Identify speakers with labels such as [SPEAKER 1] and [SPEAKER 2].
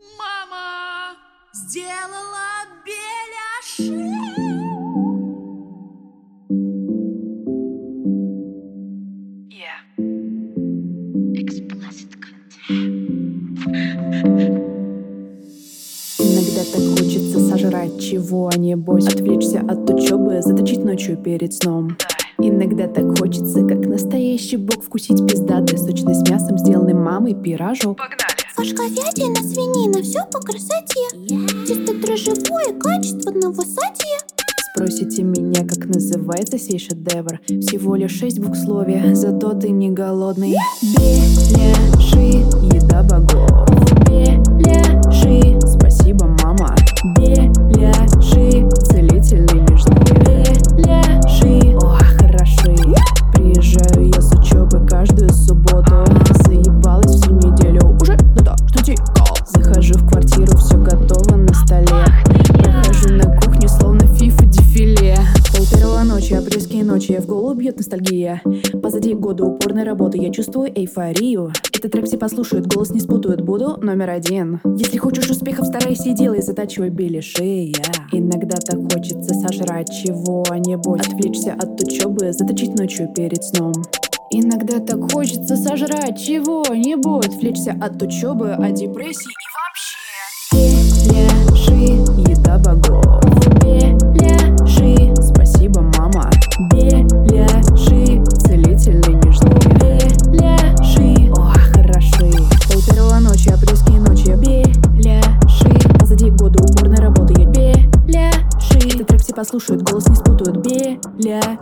[SPEAKER 1] Мама сделала беляши. Explicit content.
[SPEAKER 2] Иногда так хочется сожрать чего-нибудь, отвлечься от учебы, заточить ночью перед сном. Иногда так хочется, как настоящий бог, вкусить пиздатый, сочный с мясом, сделанный мамой пирожок.
[SPEAKER 3] Фарш, говядина, свинина, все по красоте. Тесто дрожжевое, качество на высоте.
[SPEAKER 2] Спросите меня, как называется сей шедевр? Всего лишь 6 буквословия, зато ты не голодный. Беляши, еда богов. Беляши, спасибо, мама. Беляши, целительные нежные. Беляши, ох, хороши. Приезжаю я с учебы каждую субботу. Заебалась всю неделю, уже надо что делать. Захожу в квартиру, все готово на столе. Прохожу на кухню, словно фифа дефиле. Пол-первого ночи, апрельские ночи, в голову бьет ностальгия. Позади года упорной работы, я чувствую эйфорию. Этот рэп все послушают, голос не спутают, буду номер один. Если хочешь успехов, старайся и делай, затачивай беляши. Иногда так хочется сожрать чего-нибудь, отвлечься от учебы, заточить ночью перед сном. Иногда так хочется сожрать чего-нибудь, отвлечься от учебы, от депрессии и вообще. Беляши, еда богов. Беляши, спасибо, мама. Беляши, целительные нежные. Беляши, ох, хороши. Пол-первого ночи, апрельские ночи. Беляши, позади года упорной работы. Я беляши. Этот рэп все послушают, голос не спутают. Беляши.